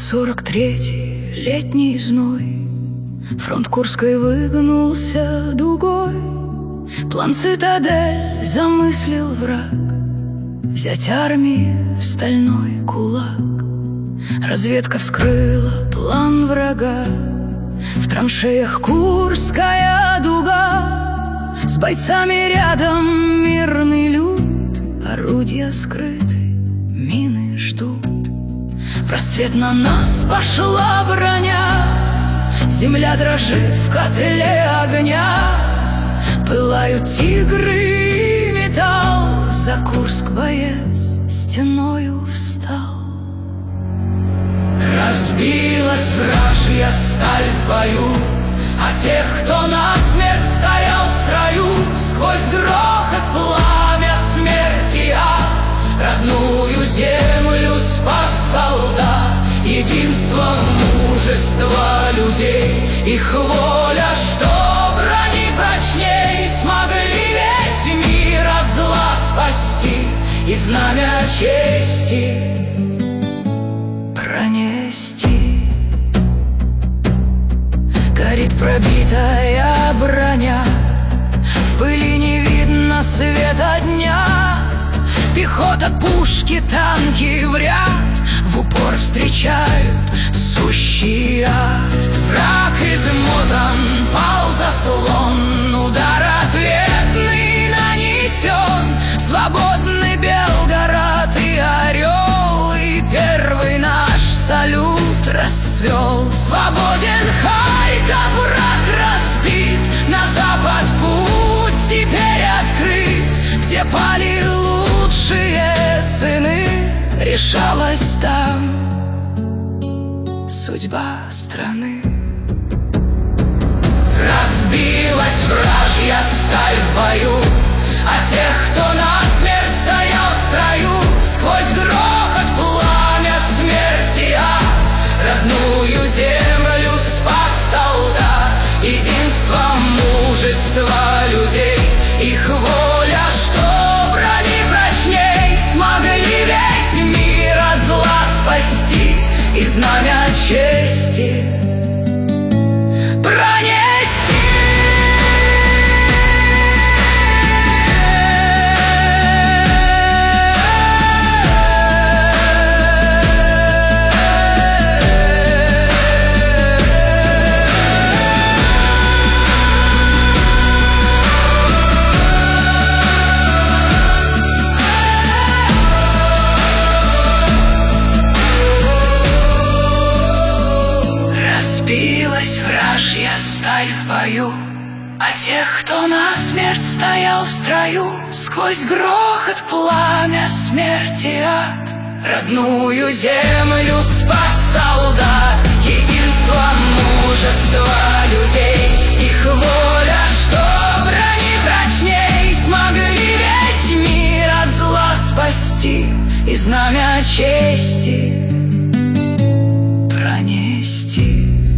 43-й летний зной, фронт Курской выгнулся дугой. План цитадель замыслил враг, взять армии в стальной кулак. Разведка вскрыла план врага, в траншеях Курская дуга. С бойцами рядом мирный люд, орудия скрыты, мины ждут. В рассвет на нас пошла броня, земля дрожит в котле огня. Пылают тигры и металл, за Курск боец стеною встал. Разбилась вражья сталь в бою, а тех, кто насмерть стоял в строю, сквозь грохот, пламя, смерть и ад, родную землю спас солдат. Единство, мужество людей, их воля, что брони прочней, смогли весь мир от зла спасти и знамя чести пронести. Горит пробитая броня, в пыли не видно света дня. Пехота, пушки, танки в ряд в упор встречают сущий ад. Враг измотан, пал заслон, удар ответный нанесен. Свободный Белгород и Орел, и первый наш салют расцвел. Свободен Харьков, враг разбит, на запад путь теперь открыт, где пали лучшие сыны, решалась там судьба страны. Разбилась вражья сталь в бою, а тех, кто насмерть стоял в строю, сквозь грохот, пламя, смерть и ад, родную землю спас солдат. Единство, мужество людей, их воля, что брони прочней, смогли весь мир от зла спасти и знамя чести пронести. Разбилась вражья сталь в бою, а тех, кто насмерть стоял в строю, сквозь грохот, пламя, смерть и ад, родную землю спас солдат. Единство, мужество людей, их воля, что брони прочней, смогли весь мир от зла спасти и знамя чести пронести.